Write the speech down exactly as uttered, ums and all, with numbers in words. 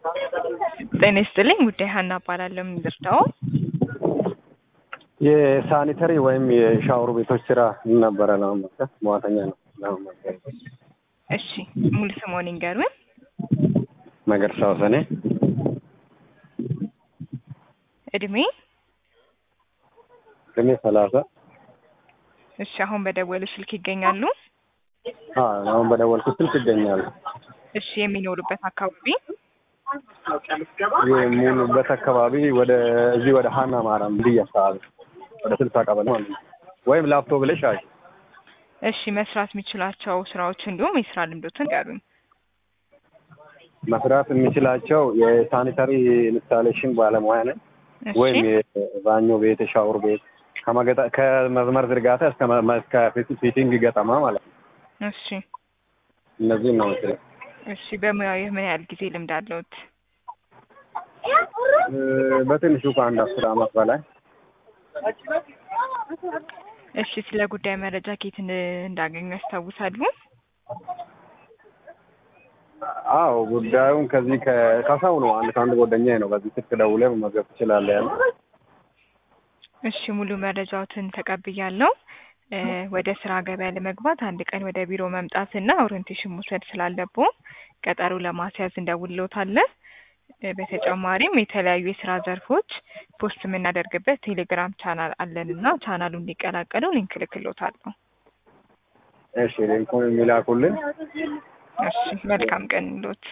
ጤና ይስጥልኝ ጉዳይ ሀና እባላለሁ። ምን ልርዳው? የሳኒተሪ ወይም የሻወር ቤቶች ስራ ነበረ ለማመልከት መዋተኛ ነው ለማመልከት። እሺ ሙሉ ስምዎን ይንገሩን? መገርሳ ወሰኔ። እድሜ? እድሜ ሰላሳ። እሺ አሁን በደወሉ ስልክ ይገኛሉ? አዎ አሁን በደወልኩት ስልክ ይገኛሉ። እሺ የሚኖሩበት አካባቢ? የሚኖሩበት አካባቢ ወደ እዚህ ወደ ሀና ማርያም ልዩ አካባቢ ወደ ስልሳ ቀበሌ ማለት ነው። ወይም ላፍቶ ብለሽ አይ። እሺ መስራት የሚችላቸው ስራዎች እንዲሁም የስራ ልምዶትን ይንገሩን? መስራት የሚችላቸው የሳኒታሪ ኢንስታሌሽን ባለሙያ ነኝ። ወይም የባኞ ቤት የሻወር ቤት ከመገጣ ከመስመር ዝርጋታ እስከ እስከ ፊቲንግ ገጠማ ማለት ነው። እሺ እነዚህ ነው ማለት። እሺ በሙያው ምን ያህል ጊዜ ልምድ አለዎት? በትንሹ ከአንድ አስር አመት በላይ። እሺ ስለ ጉዳይ መረጃ ከየት እንዳገኙ ያስታውሳሉ? አዎ ጉዳዩን ከዚህ ከካሳው ነው። አንድ ከአንድ ጓደኛዬ ነው በዚህ ስልክ ደውለህ መመዝገብ ትችላለህ ያለው። እሺ ሙሉ መረጃዎትን ተቀብያለሁ። ወደ ስራ ገበያ ለመግባት አንድ ቀን ወደ ቢሮ መምጣትና ኦሪንቴሽን መውሰድ ስላለብዎ ቀጠሮ ለማስያዝ እንደውልዎታለን። በተጨማሪም የተለያዩ የስራ ዘርፎች ፖስት የምናደርግበት ቴሌግራም ቻናል አለንና ቻናሉን እንዲቀላቀሉ ሊንክ እልክልዎታለሁ። እሺ ሊንኩን የሚላኩልን። እሺ መልካም ቀን ይሁንልዎት።